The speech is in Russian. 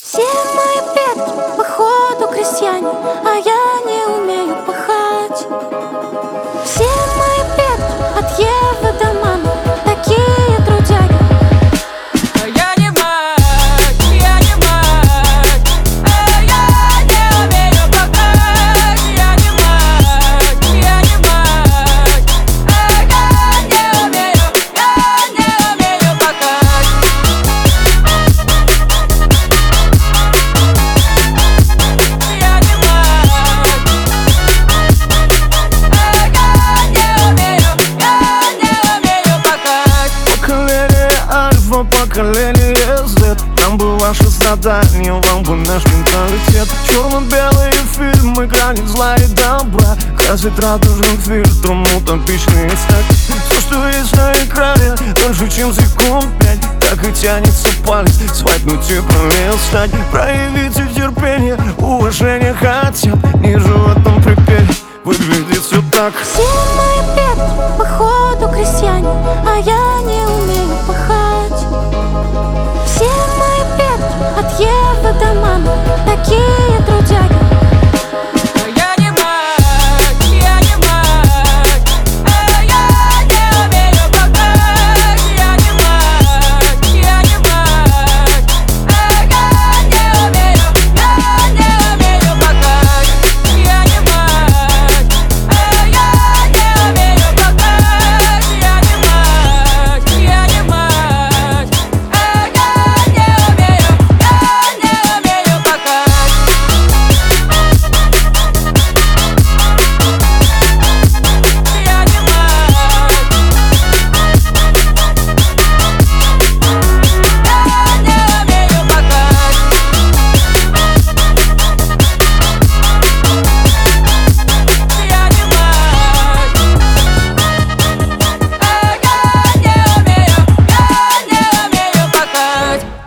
Все мои предки походу крестьяне, а я не умею пахать. Все мои предки от Евы до мамы такие трудяги. А я не мать, я не мать, а я не умею пахать. Я не мать, я не мать, а я не умею пахать. Поколение Z, нам бы ваши страдания, вам бы наш менталитет. Черно-белые фильмы, грани зла и добра, красить радужным фильтром утопичные стать. Все, что есть на экране, дольше, чем секунд 5, так и тянется палец свайпнуть и пролистать. Проявите терпение, уважение хотят, ниже в этом припеве выглядит все так. Все мои предки походу крестьяне, а я не умею пахать. Все мои предки от Евы до мамы такие трудяги. А я не мать, я не мать, а я не умею пахать. Я не мать, я не мать, а я не умею пахать. Я не мать, а я не умею пахать. Я не мать, я не мать, а я не умею пахать. Я не умею пахать. Я не мать, а я не умею пахать.